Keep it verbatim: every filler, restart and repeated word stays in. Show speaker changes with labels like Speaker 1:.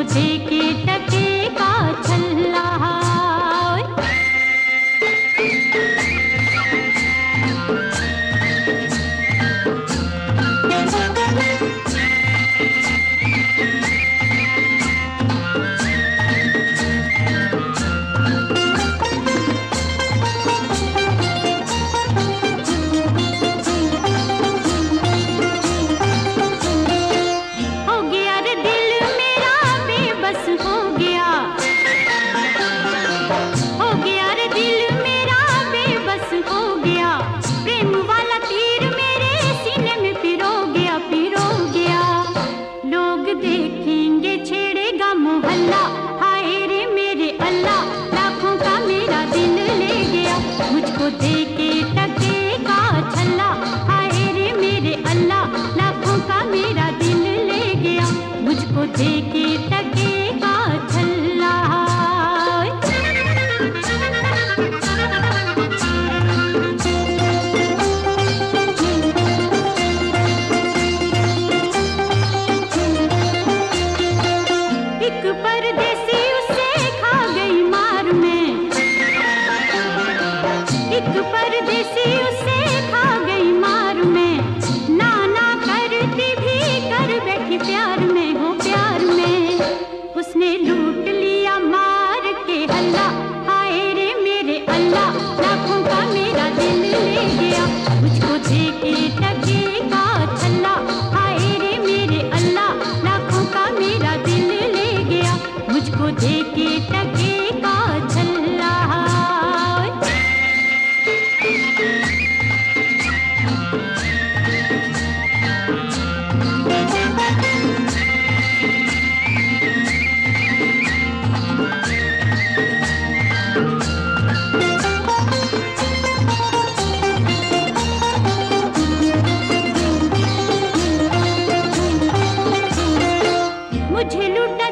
Speaker 1: दे के टके का छल्ला। देखेंगे छेड़ेगा मोहल्ला, हाय रे मेरे अल्लाह, लाखों का मेरा दिल ले गया, मुझको दे के टके का छल्ला। हाय रे मेरे अल्लाह, लाखों का मेरा दिल ले गया, मुझको दे के टके का छल्ला। एक परदेसी उसे खा गई मार में, एक परदेसी उसे खा गई मार में, ना ना करती भी कर बैठी प्यार में, हो प्यार में उसने लूट लिया मार के हल्ला। हाय रे मेरे अल्लाह, लाखों का मेरा दिल ले गया, मुझको दे के टके का छल्ला। हाय रे मेरे अल्लाह, लाखों का मेरा दिल ले गया, मुझको दे के टके का छल्ला। मुझे लूटा